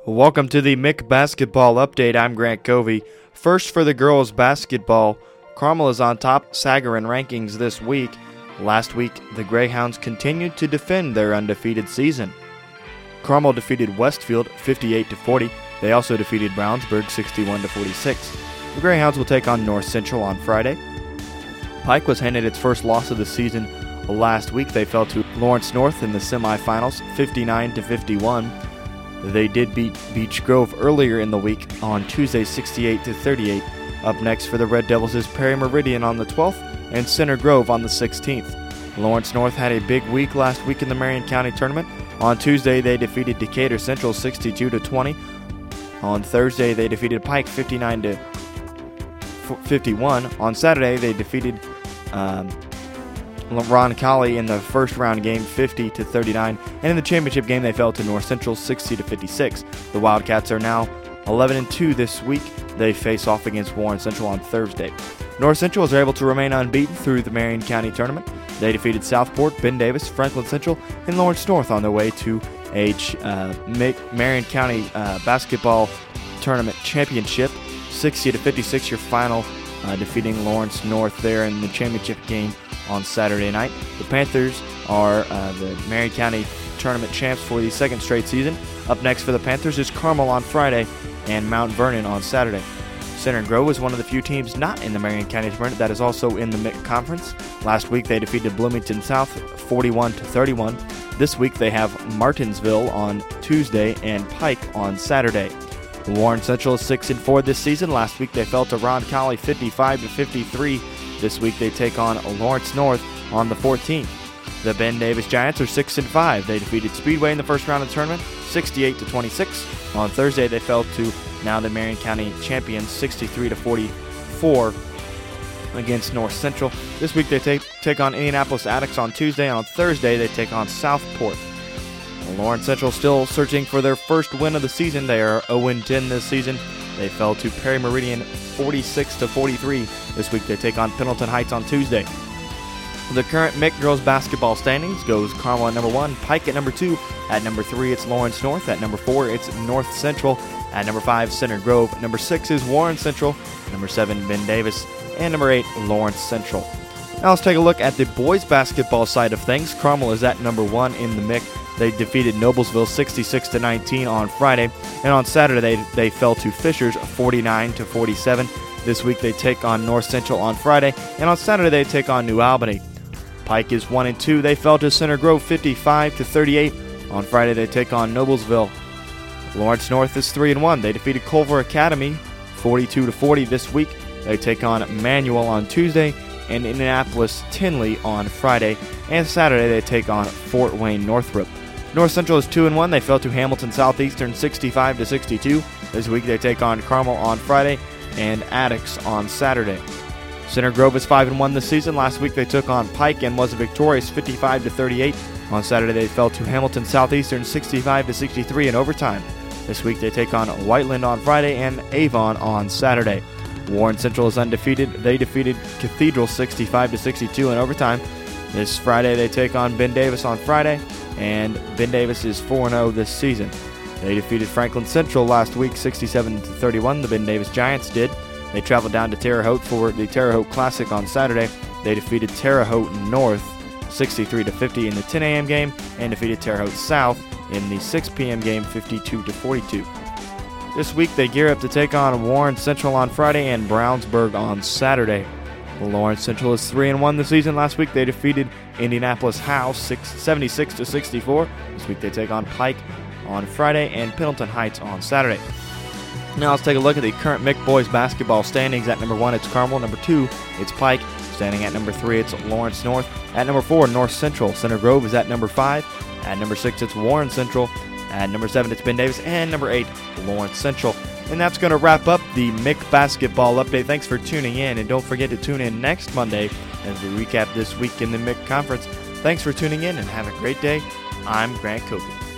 Welcome to the MIC Basketball Update. I'm Grant Covey. First for the girls basketball, Carmel is on top Sagarin rankings this week. Last week, the Greyhounds continued to defend their undefeated season. Carmel defeated Westfield 58-40. They also defeated Brownsburg 61-46. The Greyhounds will take on North Central on Friday. Pike was handed its first loss of the season last week. They fell to Lawrence North in the semifinals 59-51. They did beat Beech Grove earlier in the week on Tuesday 68-38. Up next for the Red Devils is Perry Meridian on the 12th and Center Grove on the 16th. Lawrence North had a big week last week in the Marion County tournament. On Tuesday, they defeated Decatur Central 62-20. On Thursday, they defeated Pike 59-51. On Saturday, they defeated Roncalli in the first round game 50-39, and in the championship game they fell to North Central 60-56. The Wildcats are now 11-2 this week. They face off against Warren Central on Thursday. North Central was able to remain unbeaten through the Marion County tournament. They defeated Southport, Ben Davis, Franklin Central, and Lawrence North on their way to a Marion County basketball tournament championship. 60-56 your final, defeating Lawrence North there in the championship game on Saturday night. The Panthers are the Marion County tournament champs for the second straight season. Up next for the Panthers is Carmel on Friday and Mount Vernon on Saturday. Center Grove is one of the few teams not in the Marion County tournament that is also in the MIC Conference. Last week they defeated Bloomington South 41-31. This week they have Martinsville on Tuesday and Pike on Saturday. Warren Central is 6-4 this season. Last week they fell to Roncalli 55-53. This week they take on Lawrence North on the 14th. The Ben Davis Giants are 6-5. They defeated Speedway in the first round of the tournament 68-26. On Thursday they fell to now the Marion County champions 63-44 against North Central. This week they take on Indianapolis Attucks on Tuesday, and on Thursday they take on Southport. Lawrence Central still searching for their first win of the season. They are 0-10 this season. They fell to Perry Meridian 46-43. This week they take on Pendleton Heights on Tuesday. The current MIC girls basketball standings goes Carmel at number 1, Pike at number 2. At number 3 it's Lawrence North. At number 4 it's North Central. At number 5 Center Grove. Number 6 is Warren Central. Number 7 Ben Davis. And number 8 Lawrence Central. Now let's take a look at the boys basketball side of things. Carmel is at number 1 in the MIC. They defeated Noblesville 66-19 on Friday, and on Saturday they fell to Fishers 49-47. This week they take on North Central on Friday, and on Saturday they take on New Albany. Pike is 1-2. They fell to Center Grove 55-38. On Friday they take on Noblesville. Lawrence North is 3-1. They defeated Culver Academy 42-40 this week. They take on Manual on Tuesday and Indianapolis Tinley on Friday, and Saturday they take on Fort Wayne Northrop. North Central is 2-1. They fell to Hamilton Southeastern 65-62. This week they take on Carmel on Friday and Attucks on Saturday. Center Grove is 5-1 this season. Last week they took on Pike and was victorious 55-38. On Saturday they fell to Hamilton Southeastern 65-63 in overtime. This week they take on Whiteland on Friday and Avon on Saturday. Warren Central is undefeated. They defeated Cathedral 65-62 in overtime. This Friday they take on Ben Davis on Friday, and Ben Davis is 4-0 this season. They defeated Franklin Central last week 67-31. The Ben Davis Giants did. They traveled down to Terre Haute for the Terre Haute Classic on Saturday. They defeated Terre Haute North 63-50 in the 10 a.m. game and defeated Terre Haute South in the 6 p.m. game 52-42. This week they gear up to take on Warren Central on Friday and Brownsburg on Saturday. Lawrence Central is 3-1 this season. Last week they defeated Indianapolis House 76-64. This week they take on Pike on Friday and Pendleton Heights on Saturday. Now let's take a look at the current MIC boys basketball standings. At number 1 it's Carmel. Number 2 it's Pike. Standing at number 3 it's Lawrence North. At number 4 North Central. Center Grove is at number 5. At number 6 it's Warren Central. At number 7 it's Ben Davis. And number 8 Lawrence Central. And that's going to wrap up the MIC basketball update. Thanks for tuning in, and don't forget to tune in next Monday as we recap this week in the MIC conference. Thanks for tuning in, and have a great day. I'm Grant Covey.